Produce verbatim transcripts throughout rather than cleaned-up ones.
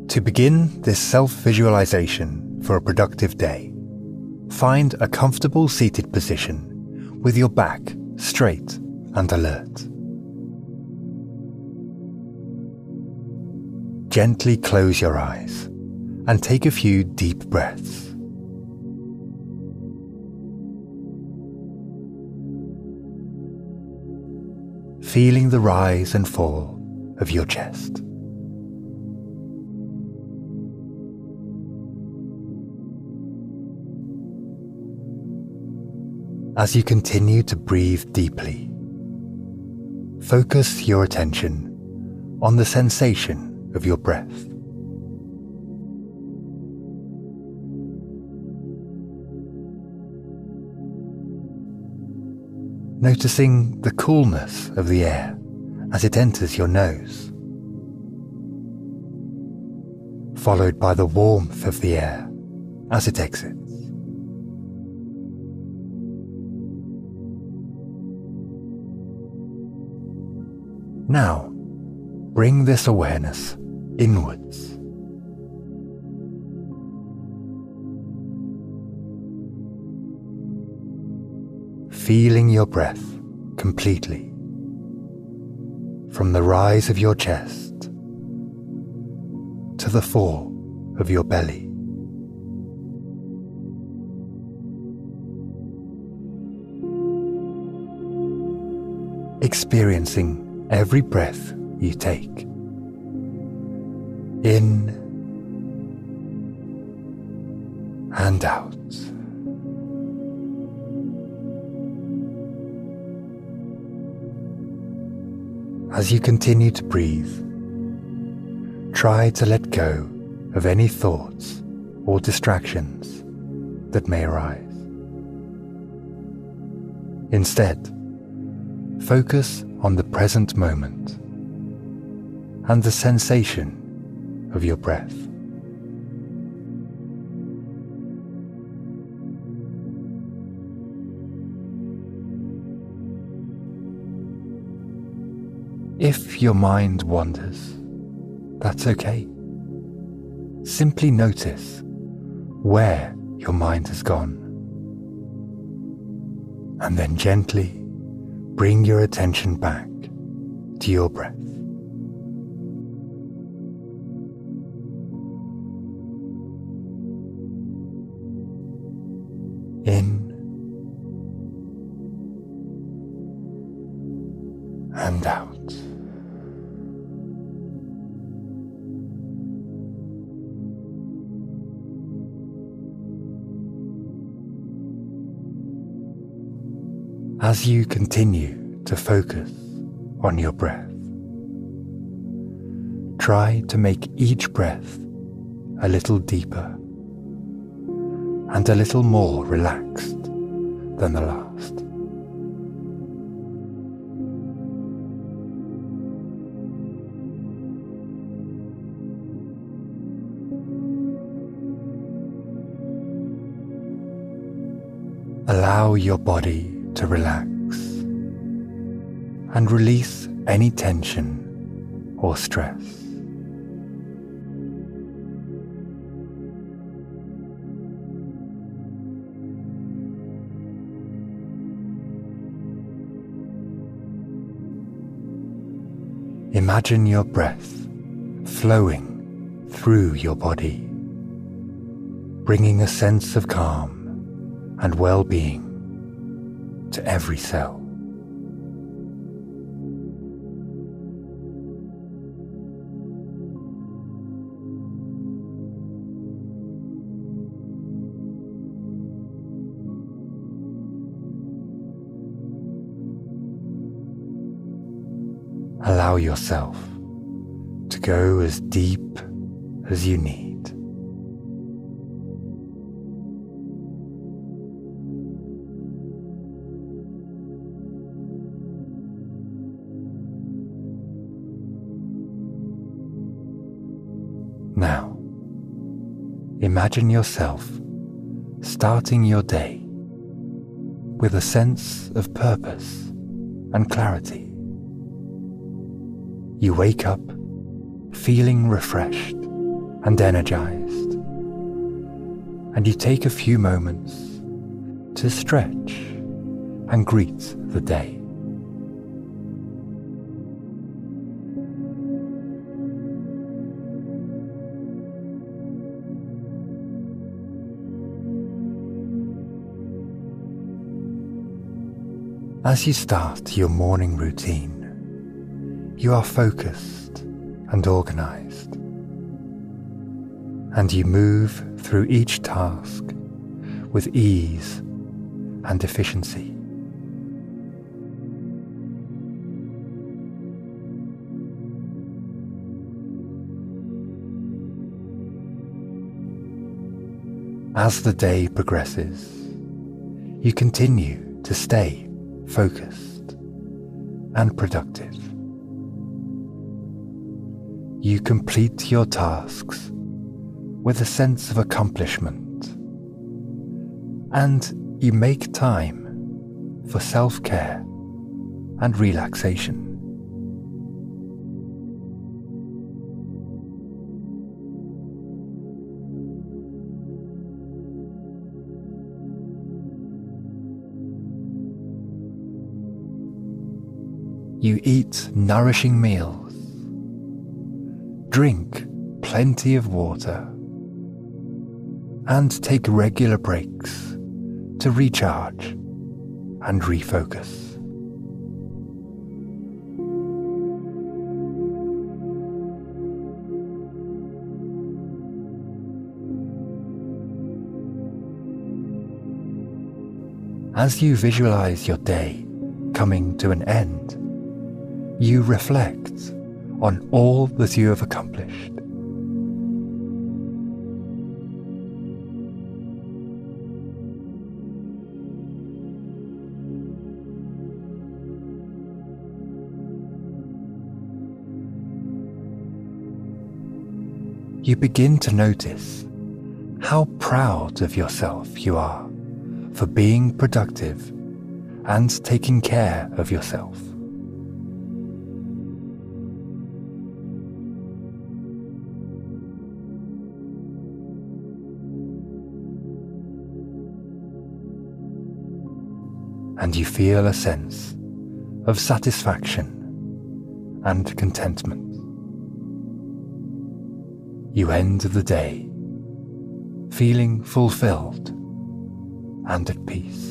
To begin this self-visualization for a productive day, find a comfortable seated position with your back straight and alert. Gently close your eyes and take a few deep breaths. Feeling the rise and fall of your chest. As you continue to breathe deeply, focus your attention on the sensation of your breath. Noticing the coolness of the air as it enters your nose, followed by the warmth of the air as it exits. Now, bring this awareness inwards. Feeling your breath completely, from the rise of your chest to the fall of your belly. Experiencing every breath you take. In and out. As you continue to breathe, try to let go of any thoughts or distractions that may arise. Instead, focus on the present moment and the sensation of your breath. If your mind wanders, that's okay. Simply notice where your mind has gone, and then gently bring your attention back to your breath. In and out. As you continue to focus on your breath, try to make each breath a little deeper and a little more relaxed than the last. Allow your body to relax and release any tension or stress. Imagine your breath flowing through your body, bringing a sense of calm and well-being to every cell. Allow yourself to go as deep as you need. Now, imagine yourself starting your day with a sense of purpose and clarity. You wake up feeling refreshed and energized, and you take a few moments to stretch and greet the day. As you start your morning routine, you are focused and organized, and you move through each task with ease and efficiency. As the day progresses, you continue to stay focused and productive. You complete your tasks with a sense of accomplishment, and you make time for self-care and relaxation. You eat nourishing meals, drink plenty of water, and take regular breaks to recharge and refocus. As you visualize your day coming to an end, you reflect on all that you have accomplished. You begin to notice how proud of yourself you are for being productive and taking care of yourself. And you feel a sense of satisfaction and contentment. You end the day feeling fulfilled and at peace.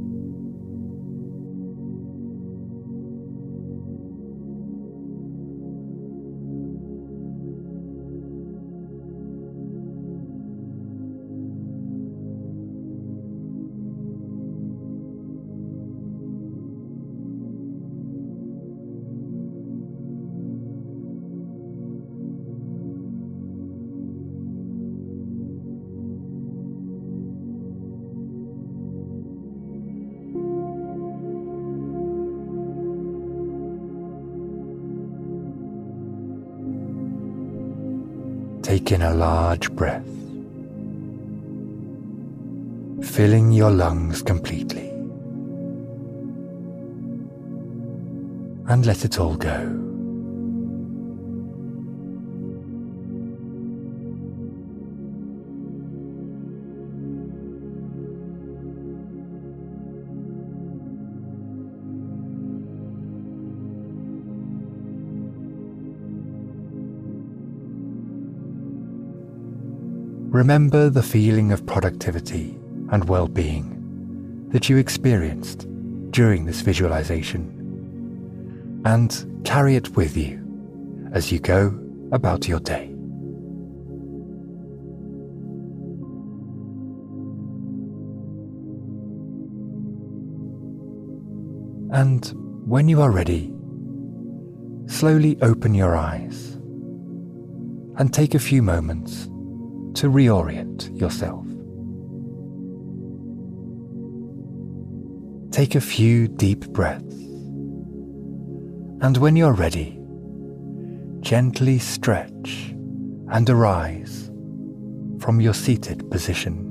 Take in a large breath, filling your lungs completely, and let it all go. Remember the feeling of productivity and well-being that you experienced during this visualization, and carry it with you as you go about your day. And when you are ready, slowly open your eyes and take a few moments to reorient yourself. Take a few deep breaths, and when you're ready, gently stretch and arise from your seated position.